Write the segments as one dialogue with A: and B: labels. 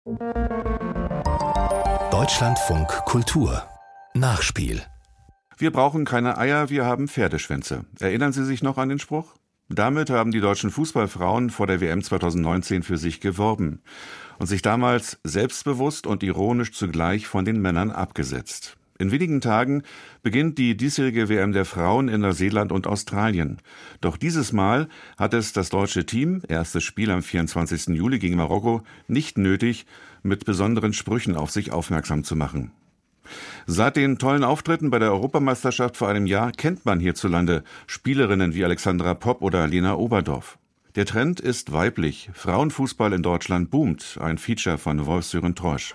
A: Deutschlandfunk Kultur Nachspiel.
B: Wir brauchen keine Eier, wir haben Pferdeschwänze. Erinnern Sie sich noch an den Spruch? Damit haben die deutschen Fußballfrauen vor der WM 2019 für sich geworben und sich damals selbstbewusst und ironisch zugleich von den Männern abgesetzt. In wenigen Tagen beginnt die diesjährige WM der Frauen in Neuseeland und Australien. Doch dieses Mal hat es das deutsche Team, erstes Spiel am 24. Juli gegen Marokko, nicht nötig, mit besonderen Sprüchen auf sich aufmerksam zu machen. Seit den tollen Auftritten bei der Europameisterschaft vor einem Jahr kennt man hierzulande Spielerinnen wie Alexandra Popp oder Lena Oberdorf. Der Trend ist weiblich. Frauenfußball in Deutschland boomt. Ein Feature von Wolf-Sören Trosch.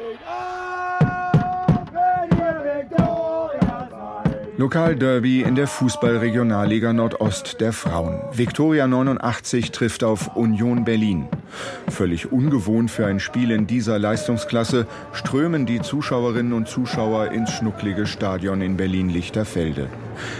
C: Lokalderby in der Fußball-Regionalliga Nordost der Frauen. Viktoria 89 trifft auf Union Berlin. Völlig ungewohnt für ein Spiel in dieser Leistungsklasse strömen die Zuschauerinnen und Zuschauer ins schnucklige Stadion in Berlin-Lichterfelde.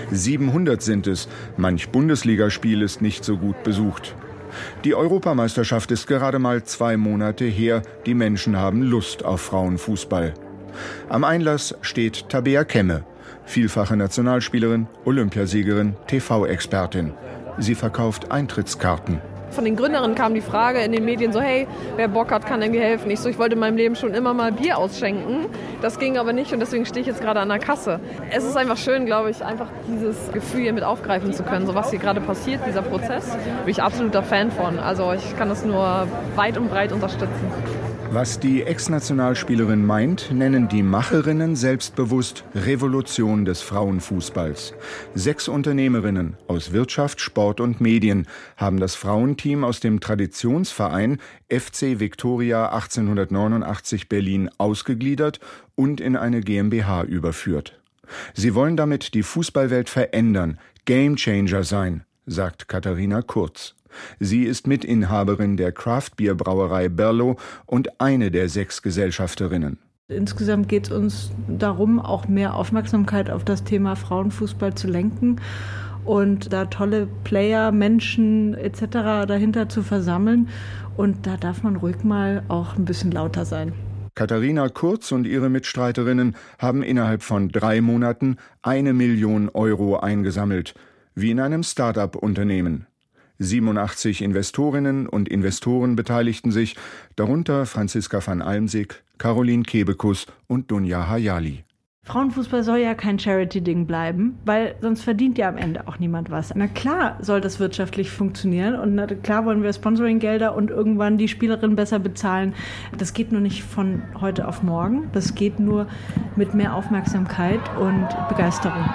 C: 700 sind es, manch Bundesligaspiel ist nicht so gut besucht. Die Europameisterschaft ist gerade mal 2 Monate her, die Menschen haben Lust auf Frauenfußball. Am Einlass steht Tabea Kemme. Vielfache Nationalspielerin, Olympiasiegerin, TV-Expertin. Sie verkauft Eintrittskarten.
D: Von den Gründerinnen kam die Frage in den Medien so, hey, wer Bock hat, kann irgendwie helfen. Ich wollte in meinem Leben schon immer mal Bier ausschenken. Das ging aber nicht und deswegen stehe ich jetzt gerade an der Kasse. Es ist einfach schön, glaube ich, einfach dieses Gefühl hier mit aufgreifen zu können. So was hier gerade passiert, dieser Prozess, bin ich absoluter Fan von. Also ich kann das nur weit und breit unterstützen.
C: Was die Ex-Nationalspielerin meint, nennen die Macherinnen selbstbewusst Revolution des Frauenfußballs. 6 Unternehmerinnen aus Wirtschaft, Sport und Medien haben das Frauenteam aus dem Traditionsverein FC Viktoria 1889 Berlin ausgegliedert und in eine GmbH überführt. Sie wollen damit die Fußballwelt verändern, Gamechanger sein, sagt Katharina Kurz. Sie ist Mitinhaberin der Craft-Bier-Brauerei Berlo und eine der 6 Gesellschafterinnen.
E: Insgesamt geht es uns darum, auch mehr Aufmerksamkeit auf das Thema Frauenfußball zu lenken und da tolle Player, Menschen etc. dahinter zu versammeln. Und da darf man ruhig mal auch ein bisschen lauter sein.
C: Katharina Kurz und ihre Mitstreiterinnen haben innerhalb von 3 Monaten 1 Million Euro eingesammelt, wie in einem Start-up-Unternehmen. 87 Investorinnen und Investoren beteiligten sich, darunter Franziska van Almsick, Caroline Kebekus und Dunja Hayali.
E: Frauenfußball soll ja kein Charity-Ding bleiben, weil sonst verdient ja am Ende auch niemand was. Na klar soll das wirtschaftlich funktionieren und na klar wollen wir Sponsoring-Gelder und irgendwann die Spielerinnen besser bezahlen. Das geht nur nicht von heute auf morgen, das geht nur mit mehr Aufmerksamkeit und Begeisterung.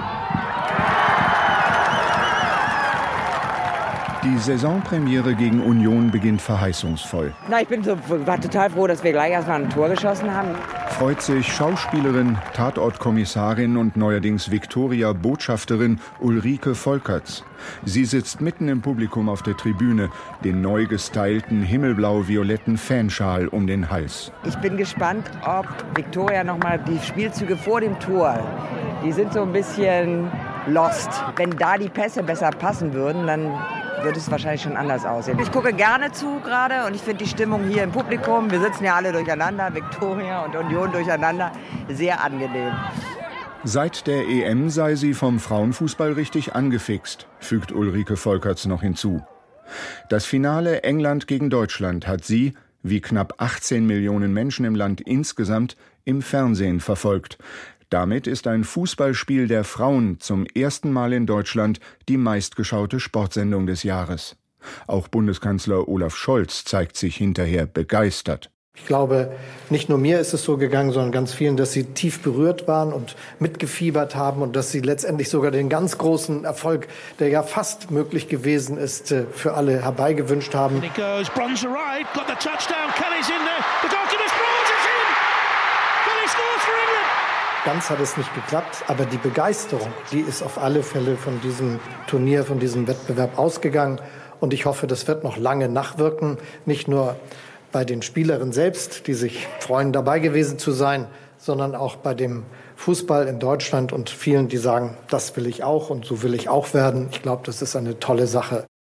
C: Die Saisonpremiere gegen Union beginnt verheißungsvoll.
F: War total froh, dass wir gleich erstmal ein Tor geschossen haben.
C: Freut sich Schauspielerin, Tatortkommissarin und neuerdings Viktoria-Botschafterin Ulrike Volkerts. Sie sitzt mitten im Publikum auf der Tribüne, den neu gestylten himmelblau-violetten Fanschal um den Hals.
F: Ich bin gespannt, ob Viktoria nochmal die Spielzüge vor dem Tor, die sind so ein bisschen lost. Wenn da die Pässe besser passen würden, dann würde es wahrscheinlich schon anders aussehen. Ich gucke gerne zu gerade und ich finde die Stimmung hier im Publikum, wir sitzen ja alle durcheinander, Viktoria und Union durcheinander, sehr angenehm.
C: Seit der EM sei sie vom Frauenfußball richtig angefixt, fügt Ulrike Volkerts noch hinzu. Das Finale England gegen Deutschland hat sie, wie knapp 18 Millionen Menschen im Land insgesamt, im Fernsehen verfolgt. Damit ist ein Fußballspiel der Frauen zum ersten Mal in Deutschland die meistgeschaute Sportsendung des Jahres. Auch Bundeskanzler Olaf Scholz zeigt sich hinterher begeistert.
G: Ich glaube, nicht nur mir ist es so gegangen, sondern ganz vielen, dass sie tief berührt waren und mitgefiebert haben und dass sie letztendlich sogar den ganz großen Erfolg, der ja fast möglich gewesen ist, für alle herbeigewünscht haben. Ganz hat es nicht geklappt, aber die Begeisterung, die ist auf alle Fälle von diesem Turnier, von diesem Wettbewerb ausgegangen. Und ich hoffe, das wird noch lange nachwirken, nicht nur bei den Spielerinnen selbst, die sich freuen, dabei gewesen zu sein, sondern auch bei dem Fußball in Deutschland und vielen, die sagen, das will ich auch und so will ich auch werden. Ich glaube, das ist eine tolle Sache.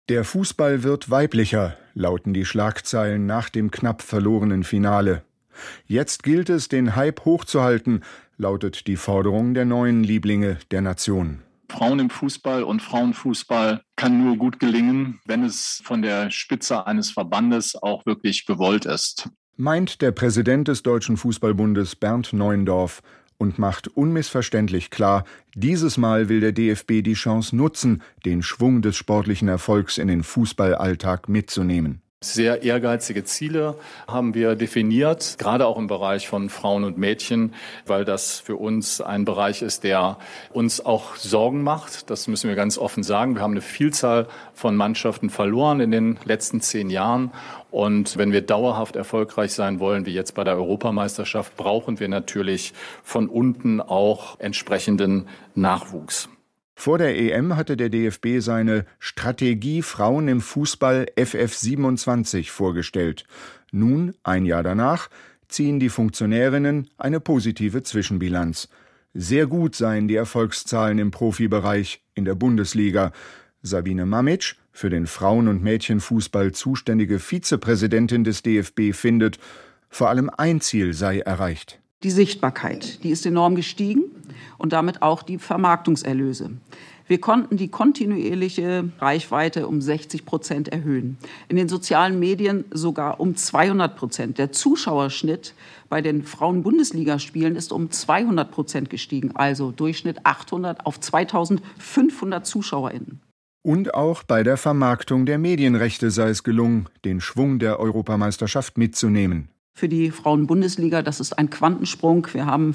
C: Der Fußball wird weiblicher, lauten die Schlagzeilen nach dem knapp verlorenen Finale. Jetzt gilt es, den Hype hochzuhalten, lautet die Forderung der neuen Lieblinge der Nation.
H: Frauen im Fußball und Frauenfußball kann nur gut gelingen, wenn es von der Spitze eines Verbandes auch wirklich gewollt ist.
C: Meint der Präsident des Deutschen Fußballbundes Bernd Neuendorf und macht unmissverständlich klar, dieses Mal will der DFB die Chance nutzen, den Schwung des sportlichen Erfolgs in den Fußballalltag mitzunehmen.
H: Sehr ehrgeizige Ziele haben wir definiert, gerade auch im Bereich von Frauen und Mädchen, weil das für uns ein Bereich ist, der uns auch Sorgen macht. Das müssen wir ganz offen sagen. Wir haben eine Vielzahl von Mannschaften verloren in den letzten 10 Jahren. Und wenn wir dauerhaft erfolgreich sein wollen, wie jetzt bei der Europameisterschaft, brauchen wir natürlich von unten auch entsprechenden Nachwuchs.
C: Vor der EM hatte der DFB seine Strategie Frauen im Fußball FF27 vorgestellt. Nun, ein Jahr danach, ziehen die Funktionärinnen eine positive Zwischenbilanz. Sehr gut seien die Erfolgszahlen im Profibereich in der Bundesliga. Sabine Mamic, für den Frauen- und Mädchenfußball zuständige Vizepräsidentin des DFB, findet, vor allem ein Ziel sei erreicht.
I: Die Sichtbarkeit, die ist enorm gestiegen und damit auch die Vermarktungserlöse. Wir konnten die kontinuierliche Reichweite um 60% erhöhen. In den sozialen Medien sogar um 200%. Der Zuschauerschnitt bei den Frauen-Bundesligaspielen ist um 200% gestiegen, also Durchschnitt 800 auf 2500 ZuschauerInnen.
C: Und auch bei der Vermarktung der Medienrechte sei es gelungen, den Schwung der Europameisterschaft mitzunehmen.
I: Für die Frauen-Bundesliga, das ist ein Quantensprung. Wir haben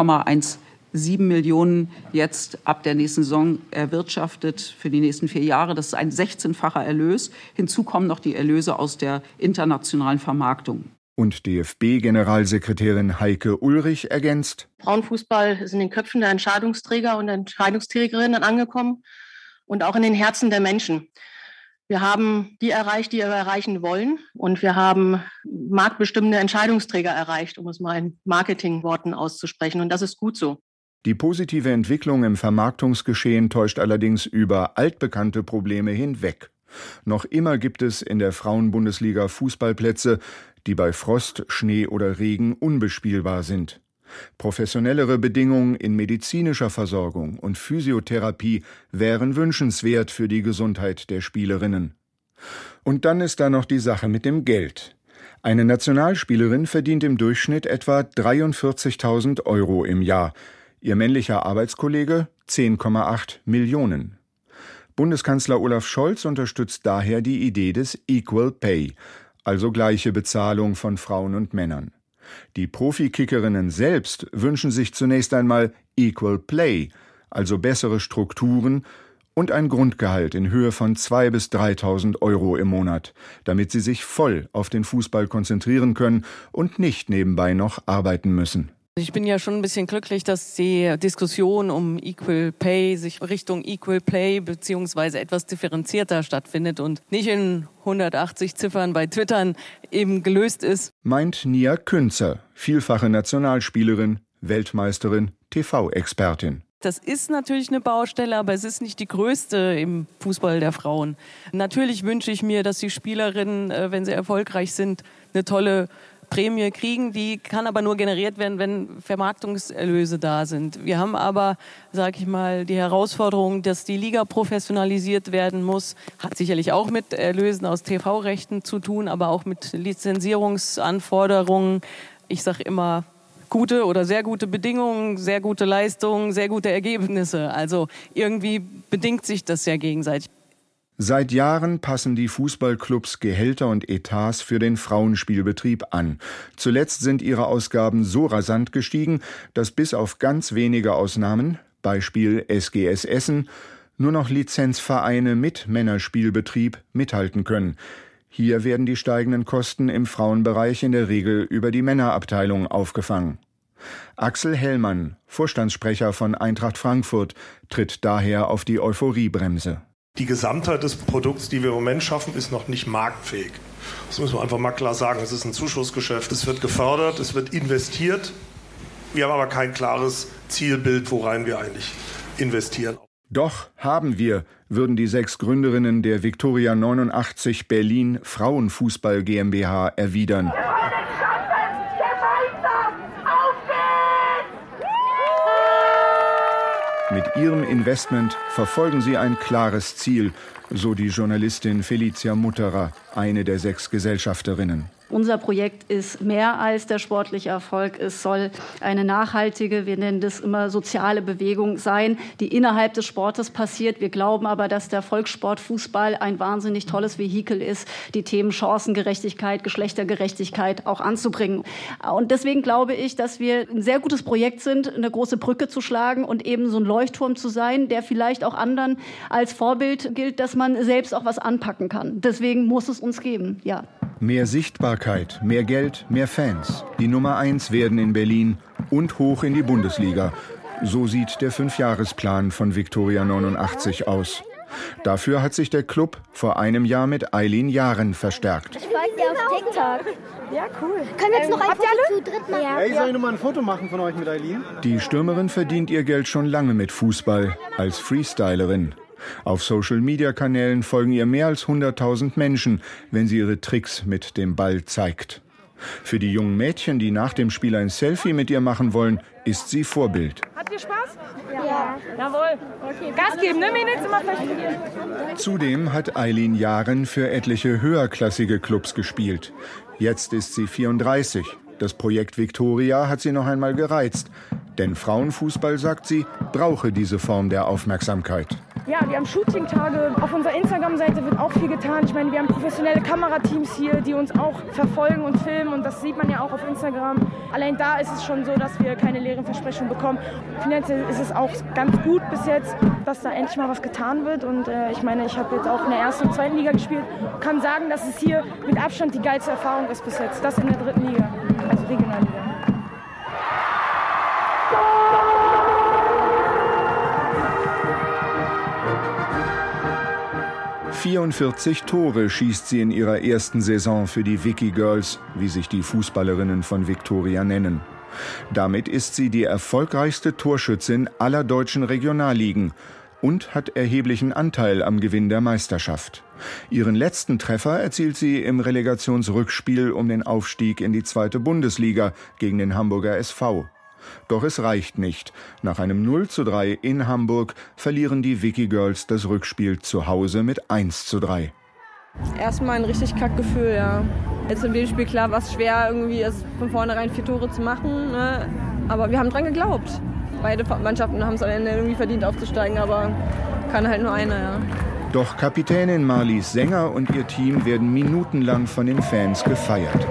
I: 5,17 Millionen jetzt ab der nächsten Saison erwirtschaftet für die nächsten 4 Jahre. Das ist ein 16-facher Erlös. Hinzu kommen noch die Erlöse aus der internationalen Vermarktung.
C: Und DFB-Generalsekretärin Heike Ulrich ergänzt:
J: Frauenfußball ist in den Köpfen der Entscheidungsträger und Entscheidungsträgerinnen angekommen und auch in den Herzen der Menschen. Wir haben die erreicht, die wir erreichen wollen. Und wir haben marktbestimmende Entscheidungsträger erreicht, um es mal in Marketingworten auszusprechen. Und das ist gut so.
C: Die positive Entwicklung im Vermarktungsgeschehen täuscht allerdings über altbekannte Probleme hinweg. Noch immer gibt es in der Frauen-Bundesliga Fußballplätze, die bei Frost, Schnee oder Regen unbespielbar sind. Professionellere Bedingungen in medizinischer Versorgung und Physiotherapie wären wünschenswert für die Gesundheit der Spielerinnen. Und dann ist da noch die Sache mit dem Geld. Eine Nationalspielerin verdient im Durchschnitt etwa 43.000 € im Jahr. Ihr männlicher Arbeitskollege 10,8 Millionen. Bundeskanzler Olaf Scholz unterstützt daher die Idee des Equal Pay, also gleiche Bezahlung von Frauen und Männern. Die Profikickerinnen selbst wünschen sich zunächst einmal Equal Play, also bessere Strukturen und ein Grundgehalt in Höhe von 2.000 bis 3.000 € im Monat, damit sie sich voll auf den Fußball konzentrieren können und nicht nebenbei noch arbeiten müssen.
K: Ich bin ja schon ein bisschen glücklich, dass die Diskussion um Equal Pay sich Richtung Equal Play beziehungsweise etwas differenzierter stattfindet und nicht in 180 Ziffern bei Twittern eben gelöst ist.
C: Meint Nia Künzer, vielfache Nationalspielerin, Weltmeisterin, TV-Expertin.
K: Das ist natürlich eine Baustelle, aber es ist nicht die größte im Fußball der Frauen. Natürlich wünsche ich mir, dass die Spielerinnen, wenn sie erfolgreich sind, eine tolle Prämie kriegen. Die kann aber nur generiert werden, wenn Vermarktungserlöse da sind. Wir haben aber, sage ich mal, die Herausforderung, dass die Liga professionalisiert werden muss. Hat sicherlich auch mit Erlösen aus TV-Rechten zu tun, aber auch mit Lizenzierungsanforderungen. Ich sage immer, gute oder sehr gute Bedingungen, sehr gute Leistungen, sehr gute Ergebnisse. Also irgendwie bedingt sich das ja gegenseitig.
C: Seit Jahren passen die Fußballclubs Gehälter und Etats für den Frauenspielbetrieb an. Zuletzt sind ihre Ausgaben so rasant gestiegen, dass bis auf ganz wenige Ausnahmen, Beispiel SGS Essen, nur noch Lizenzvereine mit Männerspielbetrieb mithalten können. Hier werden die steigenden Kosten im Frauenbereich in der Regel über die Männerabteilung aufgefangen. Axel Hellmann, Vorstandssprecher von Eintracht Frankfurt, tritt daher auf die Euphoriebremse.
L: Die Gesamtheit des Produkts, die wir im Moment schaffen, ist noch nicht marktfähig. Das müssen wir einfach mal klar sagen. Es ist ein Zuschussgeschäft. Es wird gefördert, es wird investiert. Wir haben aber kein klares Zielbild, worein wir eigentlich investieren.
C: Doch haben wir, würden die 6 Gründerinnen der Viktoria 89 Berlin Frauenfußball GmbH erwidern. Mit ihrem Investment verfolgen sie ein klares Ziel, so die Journalistin Felicia Mutterer, eine der 6 Gesellschafterinnen.
M: Unser Projekt ist mehr als der sportliche Erfolg. Es soll eine nachhaltige, wir nennen das immer soziale Bewegung sein, die innerhalb des Sportes passiert. Wir glauben aber, dass der Volkssport Fußball ein wahnsinnig tolles Vehikel ist, die Themen Chancengerechtigkeit, Geschlechtergerechtigkeit auch anzubringen. Und deswegen glaube ich, dass wir ein sehr gutes Projekt sind, eine große Brücke zu schlagen und eben so ein Leuchtturm zu sein, der vielleicht auch anderen als Vorbild gilt, dass man selbst auch was anpacken kann. Deswegen muss es uns geben, ja.
C: Mehr Sichtbarkeit, mehr Geld, mehr Fans. Die Nummer 1 werden in Berlin und hoch in die Bundesliga. So sieht der 5-Jahresplan von Viktoria 89 aus. Dafür hat sich der Club vor einem Jahr mit Eileen Jaren verstärkt.
N: Ich folge dir auf TikTok.
O: Ja, cool.
N: Können wir jetzt noch ein Foto zu dritt machen?
O: Hey, soll ich noch mal ein Foto machen von euch mit Eileen?
C: Die Stürmerin verdient ihr Geld schon lange mit Fußball, als Freestylerin. Auf Social-Media-Kanälen folgen ihr mehr als 100.000 Menschen, wenn sie ihre Tricks mit dem Ball zeigt. Für die jungen Mädchen, die nach dem Spiel ein Selfie mit ihr machen wollen, ist sie Vorbild.
O: Habt ihr Spaß? Ja. Jawohl. Okay. Gas geben, ne Mädels? Immer verstehen.
C: Zudem hat Eileen Jaren für etliche höherklassige Clubs gespielt. Jetzt ist sie 34. Das Projekt Viktoria hat sie noch einmal gereizt. Denn Frauenfußball, sagt sie, brauche diese Form der Aufmerksamkeit.
O: Ja, wir haben Shooting-Tage. Auf unserer Instagram-Seite wird auch viel getan. Ich meine, wir haben professionelle Kamerateams hier, die uns auch verfolgen und filmen. Und das sieht man ja auch auf Instagram. Allein da ist es schon so, dass wir keine leeren Versprechungen bekommen. Finanziell ist es auch ganz gut bis jetzt, dass da endlich mal was getan wird. Und ich meine, ich habe jetzt auch in der 1. und 2. Liga gespielt. Kann sagen, dass es hier mit Abstand die geilste Erfahrung ist bis jetzt. Das in der 3. Liga, also Regionalliga.
C: 44 Tore schießt sie in ihrer ersten Saison für die Vicky Girls, wie sich die Fußballerinnen von Viktoria nennen. Damit ist sie die erfolgreichste Torschützin aller deutschen Regionalligen und hat erheblichen Anteil am Gewinn der Meisterschaft. Ihren letzten Treffer erzielt sie im Relegationsrückspiel um den Aufstieg in die 2. Bundesliga gegen den Hamburger SV. Doch es reicht nicht. Nach einem 0:3 in Hamburg verlieren die Vicky Girls das Rückspiel zu Hause mit 1:3.
D: Erstmal ein richtig Kackgefühl, ja. Jetzt in dem Spiel, klar, war es schwer, irgendwie von vornherein 4 Tore zu machen, ne? Aber wir haben dran geglaubt. Beide Mannschaften haben es am Ende irgendwie verdient aufzusteigen, aber kann halt nur einer, ja.
C: Doch Kapitänin Marlies Sänger und ihr Team werden minutenlang von den Fans gefeiert.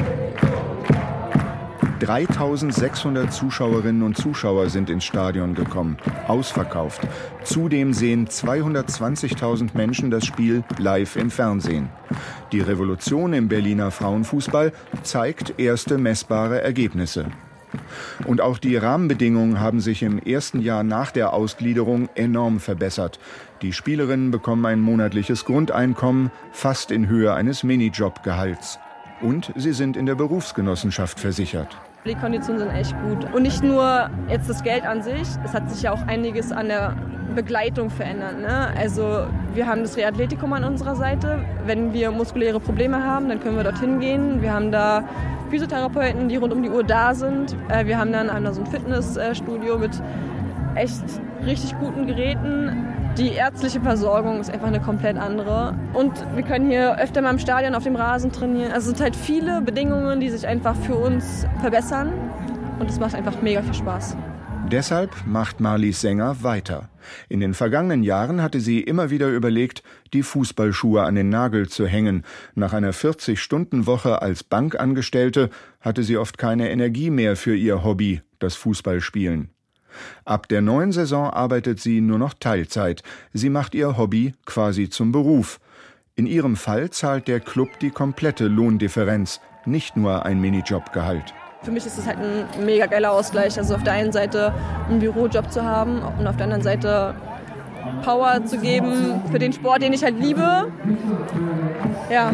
C: 3.600 Zuschauerinnen und Zuschauer sind ins Stadion gekommen, ausverkauft. Zudem sehen 220.000 Menschen das Spiel live im Fernsehen. Die Revolution im Berliner Frauenfußball zeigt erste messbare Ergebnisse. Und auch die Rahmenbedingungen haben sich im ersten Jahr nach der Ausgliederung enorm verbessert. Die Spielerinnen bekommen ein monatliches Grundeinkommen, fast in Höhe eines Minijobgehalts. Und sie sind in der Berufsgenossenschaft versichert.
D: Die Konditionen sind echt gut. Und nicht nur jetzt das Geld an sich, es hat sich ja auch einiges an der Begleitung verändert, ne? Also wir haben das Reathletikum an unserer Seite. Wenn wir muskuläre Probleme haben, dann können wir dorthin gehen. Wir haben da Physiotherapeuten, die rund um die Uhr da sind. Wir haben dann so ein Fitnessstudio mit echt richtig guten Geräten. Die ärztliche Versorgung ist einfach eine komplett andere. Und wir können hier öfter mal im Stadion auf dem Rasen trainieren. Also es sind halt viele Bedingungen, die sich einfach für uns verbessern. Und es macht einfach mega viel Spaß.
C: Deshalb macht Marlies Sänger weiter. In den vergangenen Jahren hatte sie immer wieder überlegt, die Fußballschuhe an den Nagel zu hängen. Nach einer 40-Stunden-Woche als Bankangestellte hatte sie oft keine Energie mehr für ihr Hobby, das Fußballspielen. Ab der neuen Saison arbeitet sie nur noch Teilzeit. Sie macht ihr Hobby quasi zum Beruf. In ihrem Fall zahlt der Club die komplette Lohndifferenz, nicht nur ein Minijobgehalt.
D: Für mich ist es halt ein mega geiler Ausgleich. Also auf der einen Seite einen Bürojob zu haben und auf der anderen Seite Power zu geben für den Sport, den ich halt liebe. Ja.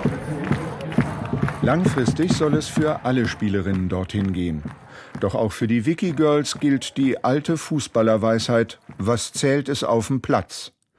C: Langfristig soll es für alle Spielerinnen dorthin gehen. Doch auch für die Vicky Girls gilt die alte Fußballerweisheit: Was zählt, ist auf dem Platz.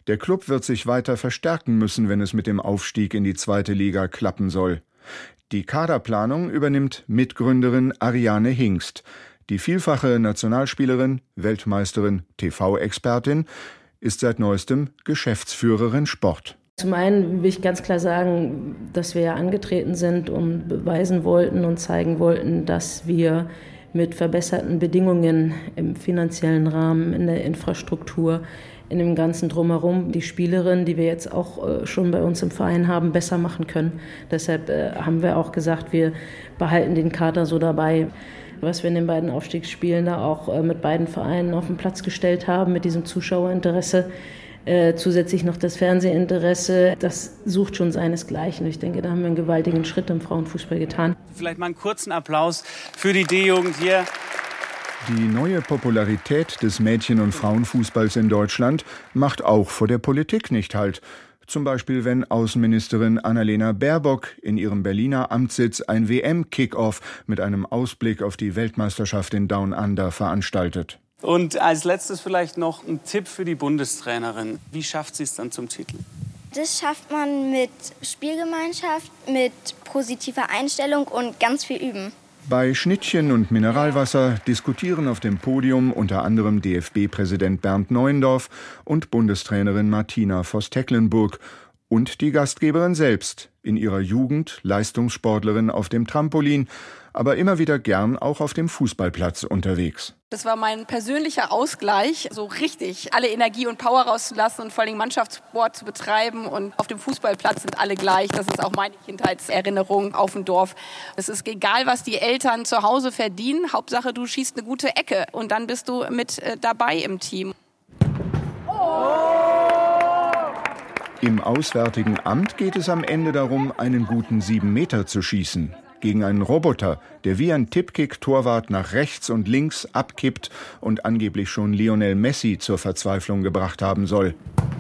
C: Der Klub wird sich weiter verstärken müssen, wenn es mit dem Aufstieg in die 2. Liga klappen soll. Die Kaderplanung übernimmt Mitgründerin Ariane Hingst. Die vielfache Nationalspielerin, Weltmeisterin, TV-Expertin ist seit neuestem Geschäftsführerin Sport.
P: Zum einen will ich ganz klar sagen, dass wir ja angetreten sind und beweisen wollten und zeigen wollten, dass wir mit verbesserten Bedingungen im finanziellen Rahmen, in der Infrastruktur, in dem ganzen Drumherum die Spielerinnen, die wir jetzt auch schon bei uns im Verein haben, besser machen können. Deshalb haben wir auch gesagt, wir behalten den Kader so dabei. Was wir in den beiden Aufstiegsspielen da auch mit beiden Vereinen auf den Platz gestellt haben, mit diesem Zuschauerinteresse, zusätzlich noch das Fernsehinteresse, das sucht schon seinesgleichen. Ich denke, da haben wir einen gewaltigen Schritt im Frauenfußball getan.
Q: Vielleicht mal einen kurzen Applaus für die D-Jugend hier.
C: Die neue Popularität des Mädchen- und Frauenfußballs in Deutschland macht auch vor der Politik nicht Halt. Zum Beispiel, wenn Außenministerin Annalena Baerbock in ihrem Berliner Amtssitz ein WM-Kick-Off mit einem Ausblick auf die Weltmeisterschaft in Down Under veranstaltet.
Q: Und als letztes vielleicht noch ein Tipp für die Bundestrainerin. Wie schafft sie es dann zum Titel?
N: Das schafft man mit Spielgemeinschaft, mit positiver Einstellung und ganz viel Üben.
C: Bei Schnittchen und Mineralwasser diskutieren auf dem Podium unter anderem DFB-Präsident Bernd Neuendorf und Bundestrainerin Martina Voss-Tecklenburg und die Gastgeberin selbst, in ihrer Jugend Leistungssportlerin auf dem Trampolin, aber immer wieder gern auch auf dem Fußballplatz unterwegs.
R: Das war mein persönlicher Ausgleich, so richtig alle Energie und Power rauszulassen und vor allem Mannschaftssport zu betreiben. Und auf dem Fußballplatz sind alle gleich. Das ist auch meine Kindheitserinnerung auf dem Dorf. Es ist egal, was die Eltern zu Hause verdienen. Hauptsache, du schießt eine gute Ecke und dann bist du mit dabei im Team.
C: Im Auswärtigen Amt geht es am Ende darum, einen guten 7 Meter zu schießen. Gegen einen Roboter, der wie ein Tippkick-Torwart nach rechts und links abkippt und angeblich schon Lionel Messi zur Verzweiflung gebracht haben soll.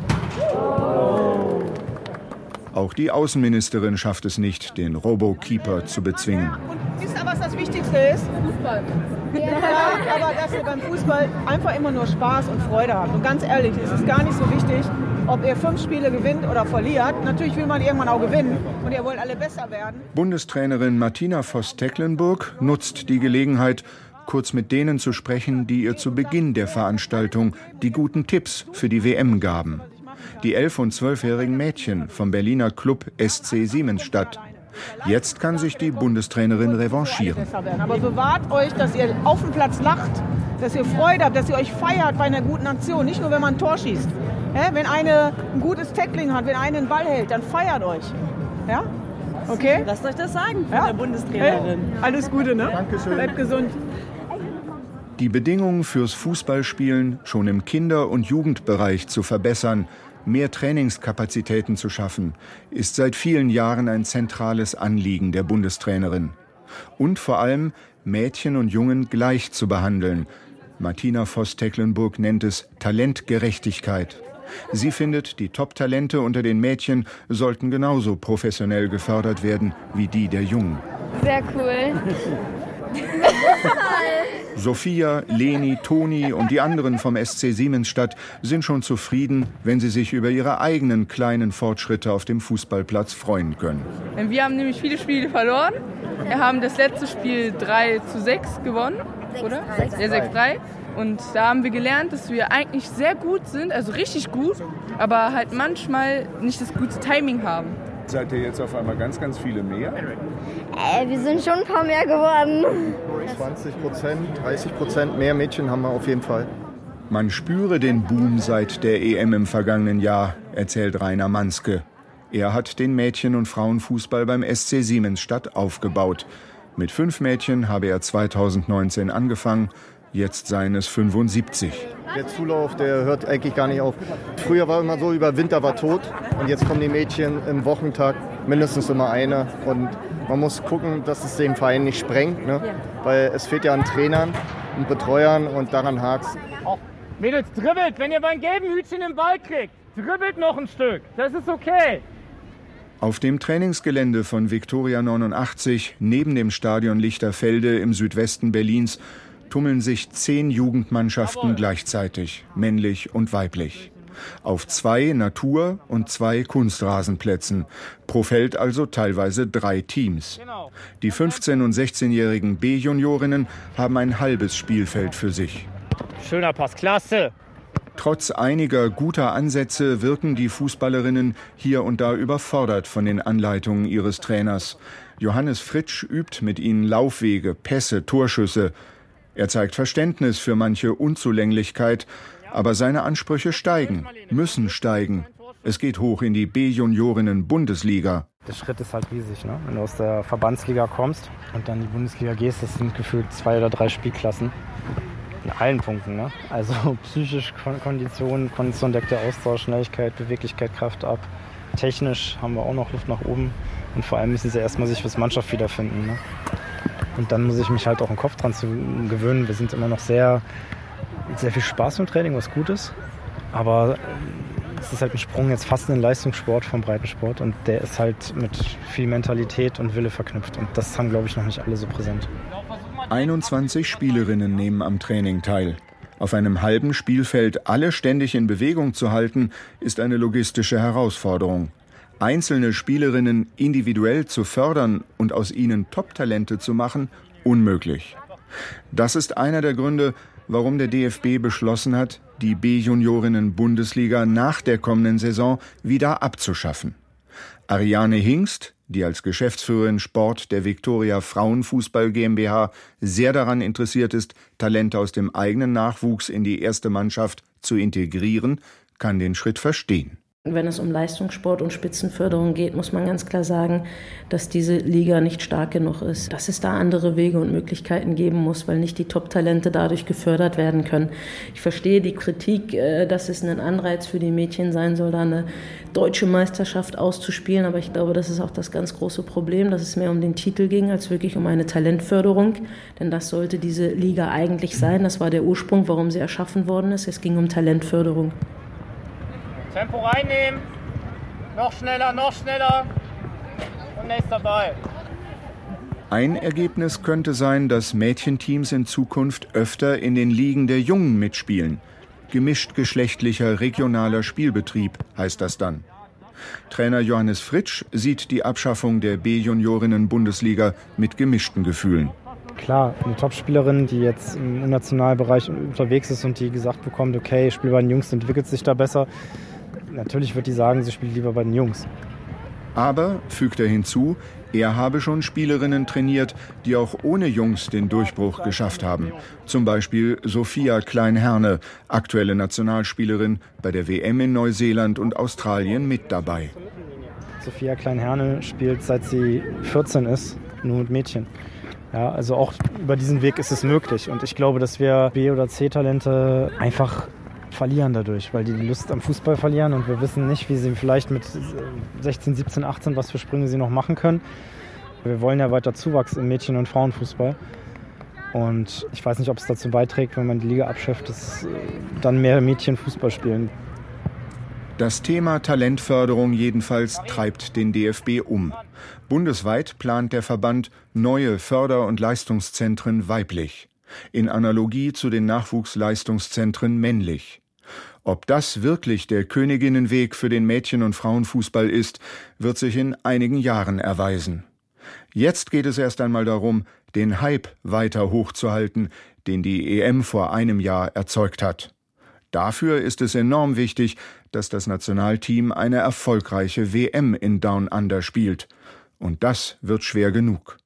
C: Auch die Außenministerin schafft es nicht, den Robo-Keeper zu bezwingen.
S: Wisst ihr, was das Wichtigste ist? Fußball. Ja, aber dass ihr beim Fußball einfach immer nur Spaß und Freude habt. Und ganz ehrlich, es ist gar nicht so wichtig, ob ihr 5 Spiele gewinnt oder verliert. Natürlich will man irgendwann auch gewinnen und ihr wollt alle besser werden.
C: Bundestrainerin Martina Voss-Tecklenburg nutzt die Gelegenheit, kurz mit denen zu sprechen, die ihr zu Beginn der Veranstaltung die guten Tipps für die WM gaben. Die 11- und 12-jährigen Mädchen vom Berliner Club SC Siemensstadt. Jetzt kann sich die Bundestrainerin revanchieren.
S: Aber bewahrt euch, dass ihr auf dem Platz lacht, dass ihr Freude habt, dass ihr euch feiert bei einer guten Aktion. Nicht nur, wenn man ein Tor schießt. Wenn eine ein gutes Tackling hat, wenn eine einen Ball hält, dann feiert euch. Ja? Okay?
K: Lasst euch das sagen von der Bundestrainerin.
S: Alles Gute, ne?
C: Dankeschön.
S: Bleibt gesund.
C: Die Bedingungen fürs Fußballspielen schon im Kinder- und Jugendbereich zu verbessern, mehr Trainingskapazitäten zu schaffen, ist seit vielen Jahren ein zentrales Anliegen der Bundestrainerin. Und vor allem Mädchen und Jungen gleich zu behandeln. Martina Voss-Tecklenburg nennt es Talentgerechtigkeit. Sie findet, die Top-Talente unter den Mädchen sollten genauso professionell gefördert werden wie die der Jungen.
N: Sehr cool.
C: Sophia, Leni, Toni und die anderen vom SC Siemensstadt sind schon zufrieden, wenn sie sich über ihre eigenen kleinen Fortschritte auf dem Fußballplatz freuen können.
T: Wir haben nämlich viele Spiele verloren. Wir haben das letzte Spiel 3:6 gewonnen, oder? Ja, 6:3. Und da haben wir gelernt, dass wir eigentlich sehr gut sind, also richtig gut, aber halt manchmal nicht das gute Timing haben.
C: Seid ihr jetzt auf einmal ganz, ganz viele mehr?
N: Wir sind schon ein paar mehr geworden.
U: 20%, 30% mehr Mädchen haben wir auf jeden Fall.
C: Man spüre den Boom seit der EM im vergangenen Jahr, erzählt Rainer Manske. Er hat den Mädchen- und Frauenfußball beim SC Siemensstadt aufgebaut. Mit 5 Mädchen habe er 2019 angefangen, jetzt seien es 75.
U: Der Zulauf, der hört eigentlich gar nicht auf. Früher war immer so, über Winter war tot und jetzt kommen die Mädchen im Wochentag mindestens immer eine. Und man muss gucken, dass es den Verein nicht sprengt, ne? Weil es fehlt ja an Trainern und Betreuern und daran hakt's.
V: Mädels, dribbelt, wenn ihr beim gelben Hütchen den Ball kriegt. Dribbelt noch ein Stück, das ist okay.
C: Auf dem Trainingsgelände von Viktoria 89, neben dem Stadion Lichterfelde im Südwesten Berlins, tummeln sich 10 Jugendmannschaften gleichzeitig, männlich und weiblich. Auf 2 Natur- und 2 Kunstrasenplätzen. Pro Feld also teilweise 3 Teams. Die 15- und 16-jährigen B-Juniorinnen haben ein halbes Spielfeld für sich.
V: Schöner Pass, klasse!
C: Trotz einiger guter Ansätze wirken die Fußballerinnen hier und da überfordert von den Anleitungen ihres Trainers. Johannes Fritsch übt mit ihnen Laufwege, Pässe, Torschüsse. Er zeigt Verständnis für manche Unzulänglichkeit, aber seine Ansprüche steigen, müssen steigen. Es geht hoch in die B-Juniorinnen-Bundesliga.
A: Der Schritt ist halt riesig, ne? Wenn du aus der Verbandsliga kommst und dann in die Bundesliga gehst, das sind gefühlt 2 oder 3 Spielklassen. In allen Punkten, ne? Also psychisch Kondition, konditiondeckter Austausch, Schnelligkeit, Beweglichkeit, Kraft ab. Technisch haben wir auch noch Luft nach oben. Und vor allem müssen sie erstmal sich als Mannschaft wiederfinden, ne? Und dann muss ich mich halt auch im Kopf dran zu gewöhnen. Wir sind immer noch sehr viel Spaß im Training, was gut ist. Aber es ist halt ein Sprung jetzt fast in den Leistungssport vom Breitensport. Und der ist halt mit viel Mentalität und Wille verknüpft. Und das haben, glaube ich, noch nicht alle so präsent.
C: 21 Spielerinnen nehmen am Training teil. Auf einem halben Spielfeld alle ständig in Bewegung zu halten, ist eine logistische Herausforderung. Einzelne Spielerinnen individuell zu fördern und aus ihnen Top-Talente zu machen, unmöglich. Das ist einer der Gründe, warum der DFB beschlossen hat, die B-Juniorinnen-Bundesliga nach der kommenden Saison wieder abzuschaffen. Ariane Hingst, die als Geschäftsführerin Sport der Viktoria Frauenfußball GmbH sehr daran interessiert ist, Talente aus dem eigenen Nachwuchs in die erste Mannschaft zu integrieren, kann den Schritt verstehen.
P: Wenn es um Leistungssport und Spitzenförderung geht, muss man ganz klar sagen, dass diese Liga nicht stark genug ist. Dass es da andere Wege und Möglichkeiten geben muss, weil nicht die Top-Talente dadurch gefördert werden können. Ich verstehe die Kritik, dass es ein Anreiz für die Mädchen sein soll, da eine deutsche Meisterschaft auszuspielen. Aber ich glaube, das ist auch das ganz große Problem, dass es mehr um den Titel ging, als wirklich um eine Talentförderung. Denn das sollte diese Liga eigentlich sein. Das war der Ursprung, warum sie erschaffen worden ist. Es ging um Talentförderung.
V: Tempo reinnehmen, noch schneller und nächster Ball.
C: Ein Ergebnis könnte sein, dass Mädchenteams in Zukunft öfter in den Ligen der Jungen mitspielen. Gemischtgeschlechtlicher regionaler Spielbetrieb heißt das dann. Trainer Johannes Fritsch sieht die Abschaffung der B-Juniorinnen-Bundesliga mit gemischten Gefühlen.
A: Klar, eine Topspielerin, die jetzt im Nationalbereich unterwegs ist und die gesagt bekommt, okay, ich spiele bei den Jungs, entwickelt sich da besser. Natürlich wird die sagen, sie spielt lieber bei den Jungs.
C: Aber, fügt er hinzu, er habe schon Spielerinnen trainiert, die auch ohne Jungs den Durchbruch geschafft haben. Zum Beispiel Sophia Klein-Herne, aktuelle Nationalspielerin, bei der WM in Neuseeland und Australien mit dabei.
A: Sophia Klein-Herne spielt, seit sie 14 ist, nur mit Mädchen. Ja, also auch über diesen Weg ist es möglich. Und ich glaube, dass wir B- oder C-Talente einfach verlieren dadurch, weil die Lust am Fußball verlieren und wir wissen nicht, wie sie vielleicht mit 16, 17, 18, was für Sprünge sie noch machen können. Wir wollen ja weiter Zuwachs im Mädchen- und Frauenfußball. Und ich weiß nicht, ob es dazu beiträgt, wenn man die Liga abschafft, dass dann mehr Mädchen Fußball spielen.
C: Das Thema Talentförderung jedenfalls treibt den DFB um. Bundesweit plant der Verband neue Förder- und Leistungszentren weiblich. In Analogie zu den Nachwuchsleistungszentren männlich. Ob das wirklich der Königinnenweg für den Mädchen- und Frauenfußball ist, wird sich in einigen Jahren erweisen. Jetzt geht es erst einmal darum, den Hype weiter hochzuhalten, den die EM vor einem Jahr erzeugt hat. Dafür ist es enorm wichtig, dass das Nationalteam eine erfolgreiche WM in Down Under spielt. Und das wird schwer genug.